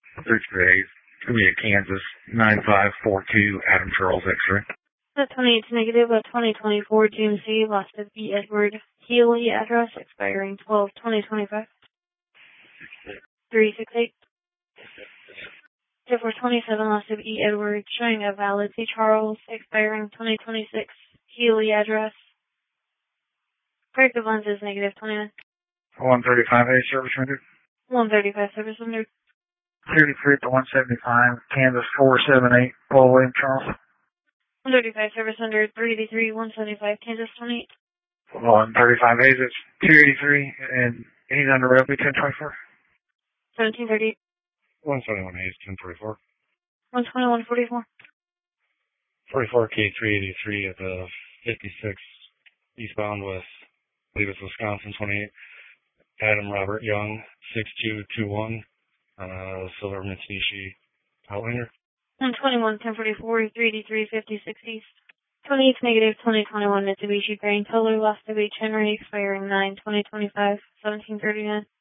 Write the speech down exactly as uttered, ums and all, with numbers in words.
thirty-three A's. It's going to be a Kansas nine five four two Adam Charles X-ray. The twenty-eight negative, a twenty twenty-four G M C, lost of B. Edward Healy, address expiring twelve twenty twenty-five. three six eight. four twenty-seven, lost of E. Edward, showing a valid C. Charles, expiring twenty twenty-six, Healy, address. Corrective lenses, negative twenty-nine. one thirty-five A, service rendered. one thirty-five, service rendered. thirty-three to one seventy-five, Kansas four seven eight, Paul William Charles. one thirty-five, service rendered. three eighty-three, one seventy-five, Kansas twenty-eight. one thirty-five A's, it's two eighty-three, and he's under Riley ten twenty-four. seventeen thirty-eight. one seventy-one A's, ten forty-four. one twenty-one forty-four. forty-four K three eighty-three at the fifty-six eastbound with, I believe it's Wisconsin twenty-eight. Adam Robert Young, six two two one, uh, silver Mitsubishi Outlander. one twenty-one ten forty-four, three eighty-three fifty-six East. twenty-eight negative, twenty twenty-one Mitsubishi Grain Color, lost of H. Henry, expiring nine twenty twenty-five, seventeen thirty-nine.